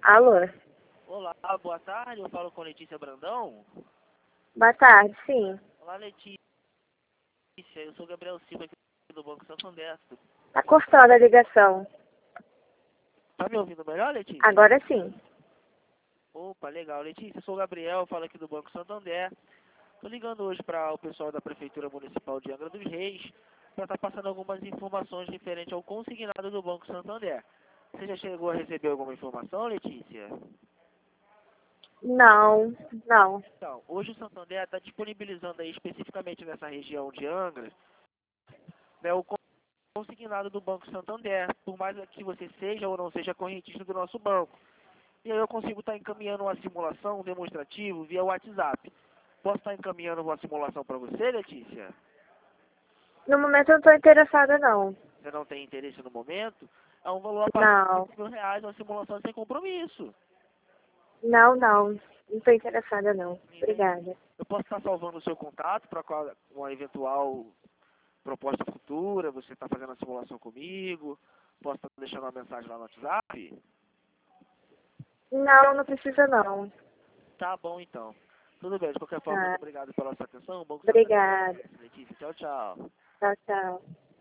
Alô? Olá, boa tarde. Eu falo com Letícia Brandão. Boa tarde, sim. Olá, Letícia. Eu sou Gabriel Silva aqui do Banco Santander. Tá cortando a ligação. Tá me ouvindo melhor, Letícia? Agora sim. Opa, legal. Letícia, eu sou o Gabriel, falo aqui do Banco Santander. Tô ligando hoje para o pessoal da Prefeitura Municipal de Angra dos Reis para estar passando algumas informações referentes ao consignado do Banco Santander. Você já chegou a receber alguma informação, Letícia? Não, não. Então, hoje o Santander está disponibilizando aí especificamente nessa região de Angra, né, o consignado do Banco Santander, por mais que você seja ou não seja correntista do nosso banco. E aí eu consigo estar encaminhando uma simulação, um demonstrativo via WhatsApp. Posso estar encaminhando uma simulação para você, Letícia? No momento eu não tô interessada, não. Você não tem interesse no momento? É um valor a partir de Não. R$ 5.000, uma simulação sem compromisso. Não, não. Não tô interessada, não. Entendi. Obrigada. Eu posso estar salvando o seu contato para uma eventual proposta futura, você está fazendo a simulação comigo, posso estar deixando uma mensagem lá no WhatsApp? Não, não precisa, não. Tá bom, então. Tudo bem, de qualquer forma, muito Tá. obrigado pela sua atenção. Bom que você Obrigada. Letícia. Tchau, tchau. Tchau, tchau.